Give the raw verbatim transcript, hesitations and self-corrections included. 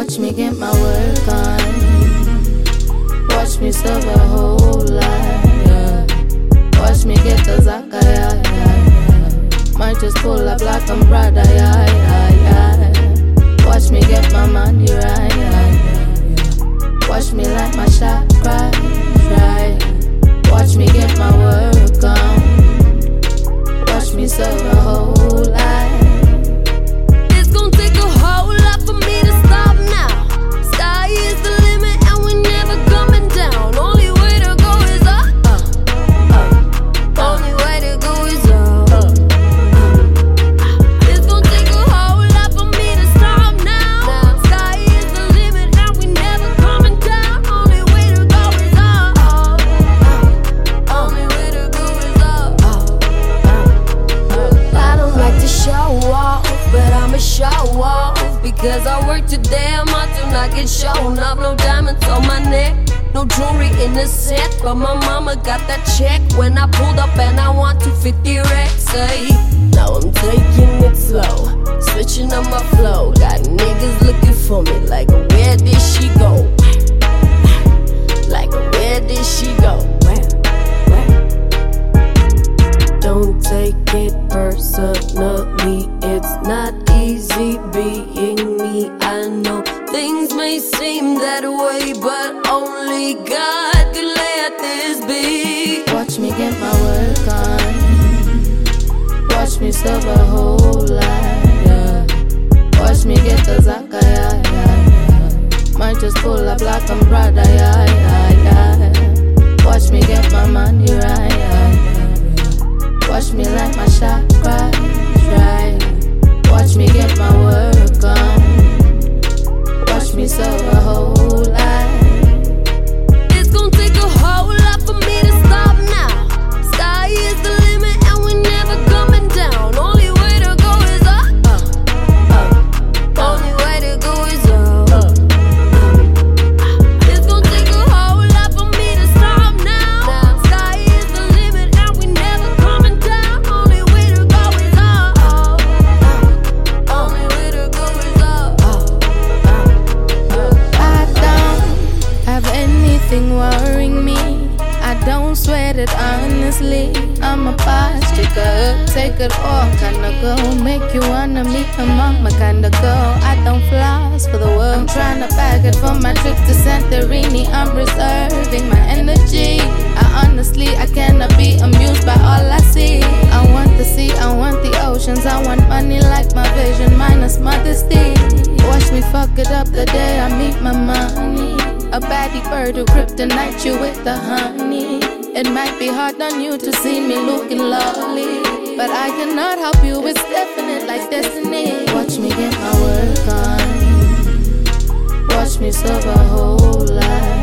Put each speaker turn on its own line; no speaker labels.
Watch me get my work on. Watch me serve a whole lot, yeah. Watch me get the Zaka, yeah, yeah, yeah. Might just pull up like I'm Prada, yeah, yeah, yeah. Watch me get my money right, yeah, yeah, yeah. Watch me like my shot cry, right. Watch me get my work on. Watch me serve a whole lot.
It's gonna take a whole lot for me to stop now. Sky is the limit and we're never coming down. Only way to go is up, uh, uh. Only way to go is up, uh, uh. It's gonna take a whole lot for me to stop now. Sky is the limit and we're never coming down. Only way to go is up, uh, uh. Only way to go is up, uh, uh. I don't like to show off, but I'ma show off. Because I work too damn hard to not get shown up. No diamonds on my neck, no jewelry in the set, but my mama got that check when I pulled up and I want two fifty racks, hey. Now I'm taking it slow, switching up my flow. Got niggas looking for me like, where did she go? Like, where did she go? Where, where? Don't take it personally, it's not easy being me. I know things may seem that way, but only God can let this be.
Watch me get my work on. Watch me serve a whole lot, yeah. Watch me get the Zaka, yeah, yeah, yeah. Might just pull up like I'm Prada, yeah, yeah, yeah. Watch me get my money right, yeah, yeah, yeah. Watch me like my shot cry, right. Watch me get my work on. Watch me serve a whole lot.
It's gonna take a whole lot for me to stop now. Sky is the limit and we're never coming down. Only way to go is up, uh, uh. Only way to go is up, uh, uh. It's gonna take a whole lot for me to stop now. Sky is the limit and we're never coming down. Only way to go is up, uh, uh. Only way to go is up, uh, uh.
I don't have anything worrying me. I don't sweat it honestly. I'm a boss, take a up, take it all kinda girl. Make you wanna meet her mama kinda girl. I don't floss for the world. I'm tryna bag it for my trip to Santorini. I'm reserving my energy. I honestly, I cannot be amused by all I see. I want the sea, I want the oceans. I want money like my vision, minus modesty. Watch me fuck it up the day I meet my money. A baddie bird who kryptonite you with the honey. It might be hard on you to see me looking lovely, but I cannot help you, it's definite like destiny. Watch me get my work on. Watch me serve a whole lot.